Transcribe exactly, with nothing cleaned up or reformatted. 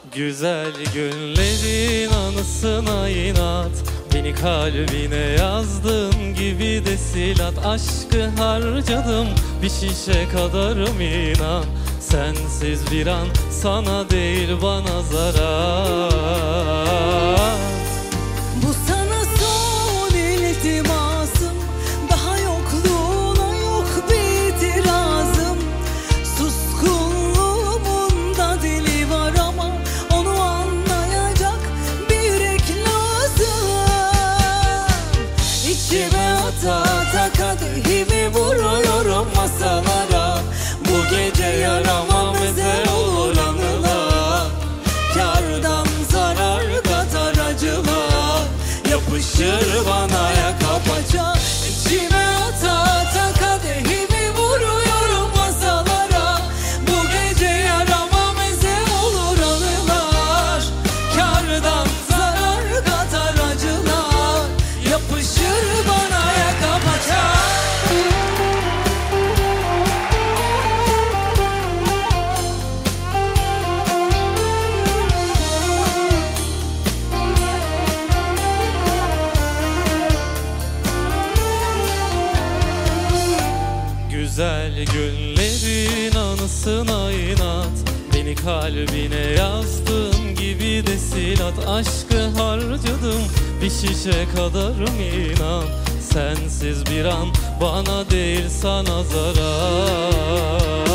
Güzel günlerin anısına inat, beni kalbine yazdığın gibi de silat. Aşkı harcadım bir şişe kadarım inan. Sensiz bir an sana değil bana zarar. Bu sana son iltimasım, daha yokluğuna yok bir itirazım. Suskunluğumun da dili var ama onu anlayacak bir yürek lazım. İçime ata ata kadehimi vuruyorum masalara. Bu gece yarama meze olur anılar. Kârdan zarar katar acılar, yapışır bana yaka paça. İçime ata ata kadehimi vuruyorum masalara. Bu gece yarama meze olur anılar. Kârdan zarar katar acılar, yapışır bana yaka paça. Güzel günlerin anısına inat, beni kalbine yazdığın gibi de silat. Aşkı harcadım bir şişe kadarım inan. Sensiz bir an bana değil sana zarar.